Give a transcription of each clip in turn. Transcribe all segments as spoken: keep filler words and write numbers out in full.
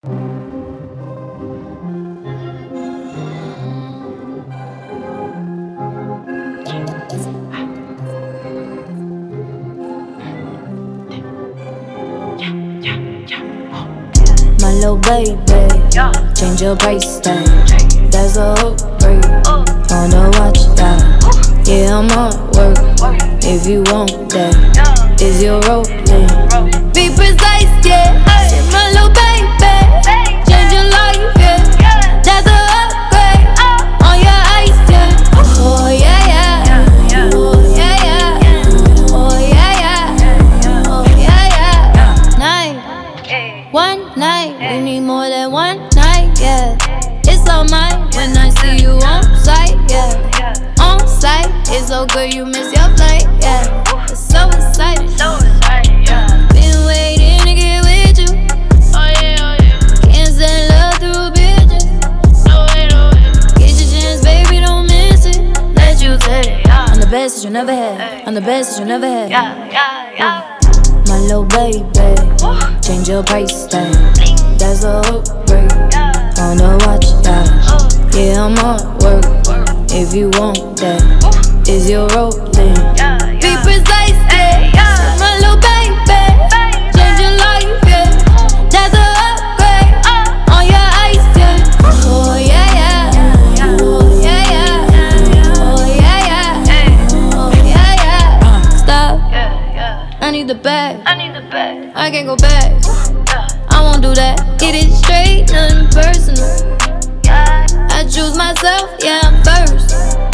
My little baby, change your price tag. That's a hook break. Wanna watch that? Yeah, I'm on work. If you want that, is your rolling? Be precise, yeah. Say my little baby, change your life, yeah. That's a upgrade on your ice, yeah. Oh yeah, yeah. Oh yeah, yeah. Oh yeah, yeah. Oh yeah, yeah. Night, one night, we need more than one night, yeah. It's all mine when I see you on site, yeah. On site, it's so good you miss your flight, yeah. It's so exciting, so exciting, yeah. Been waiting to get with you. Oh yeah, oh yeah. Can't send love through bitches. No way, no way. Get your chance, baby, don't miss it. Let you take it, yeah. I'm the best that you never had. I'm the best that you never had. Yeah, yeah, yeah. My little baby, change your price tag. That's a hook break. Wanna watch that? Yeah, I'm on work. If you want that, is your rolling? Be precise, yeah. My little baby, change your life, yeah. That's a upgrade on your ice, yeah. Oh yeah, yeah. Oh yeah, yeah. Oh yeah, yeah. Oh yeah, yeah. Stop. I need the bag. I need the bag. I can't go back. I won't do that. Get it straight, nothing personal. I choose myself, yeah, I'm first.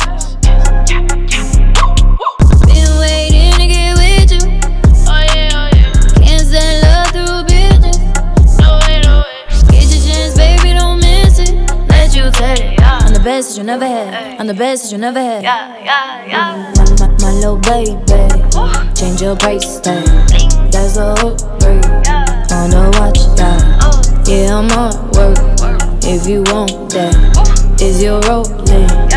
Been waiting to get with you. Oh yeah, oh yeah. Can't send love through bitches. No way, no way. Get your chance, baby, don't miss it. Let you take it, yeah. I'm the best that you never had. I'm the best that you never had. Yeah, yeah, yeah. My, my, my little baby, change your price tag. That's a hook break. Wanna watch that? Yeah, I'm on work. If you want that, is your rolling?